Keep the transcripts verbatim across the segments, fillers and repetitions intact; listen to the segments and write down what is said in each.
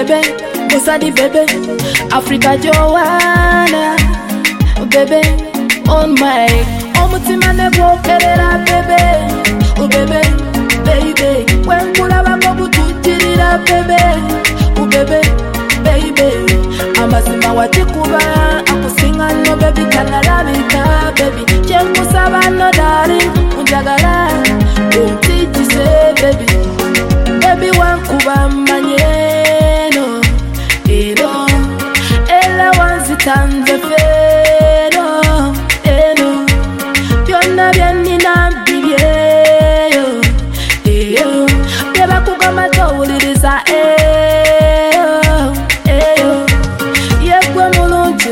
bebe, Musadi bebe, Africa Joanna, bebe, on my, Omutima nebo kerera bebe, oh bebe, baby, when kulaba kobu tutirira bebe, oh bebe, baby, Amasima watikuba, akusinga no baby kanalabika baby, Chenkusaba no darling, unjagala, untiti se baby, baby wankuba manyeno, eno, ela wanzitanze feno, eno, byonna byanina bibyeyo, eyo, beba kugama towuliriza eyo, eyo, yegwe mulungi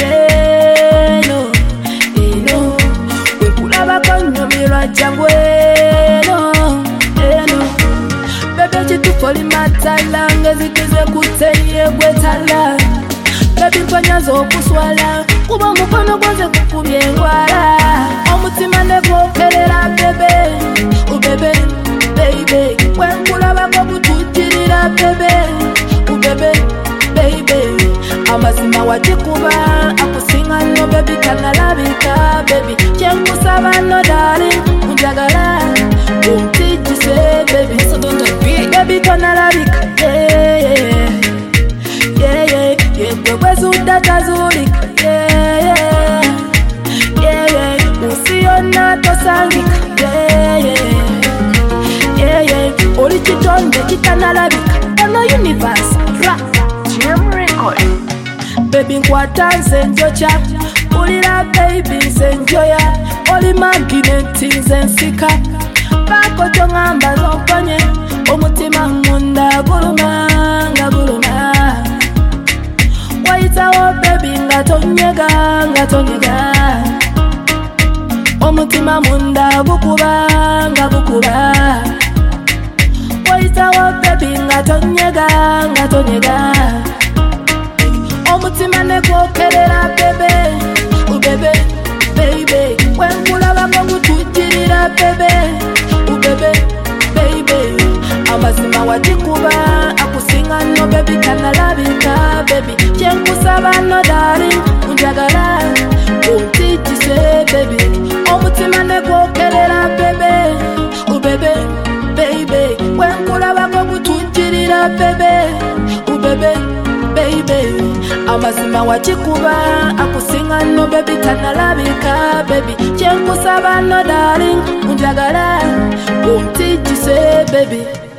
wangeno, eno, wekulaba konyumirwa jangweno, eno, bebe chitupoli matala, ngezitize kuteye gwetala, bebe mpanyazo okuswala, kuba mukono gwanze kukubye engwala, omutima negwokerera bebe, ubebe, baby, wenkulaba kobututirira bebe, ubebe, baby, amazima wajikuba, akusinga no baby kanalabika baby, chenkusaba no darling, unjagala, untijise baby, so don't be baby kanalabika, yeah, yeah, yeah, yeah, yeah, kwekwezuda tazulika, yeah, yeah, yeah, yeah, usiyona tosangika, yeah, yeah, yeah, yeah, oli chitonde chitanalabika, ono universe, rap, Jim Record. Baby nkwata nze njocha, ulira baby nze njoya, oli magnet nze nsika, bako chongamba zonkonye, omutima ngunda guluma, nga guluma, waitawo baby nga tonyega, nga tonyega, omutima munda gukuba, nga gukuba, waitawo baby nga tonyega, nga tonyega, omutima negwokerera bebe, ubebe, baby, wenkulaba kobututirira bebe, ubebe, baby, amazima wajikuba, akusinga no baby kanalabika baby, chenkusaba no darling, unjagala, untitise baby, omutima negwokerera bebe, ubebe, baby, wenkulaba kobututirira bebe, ubebe, baby, amazima wachikuba, akusinga no baby kanalabika baby, chenkusaba no darling, unjagala, untijise baby.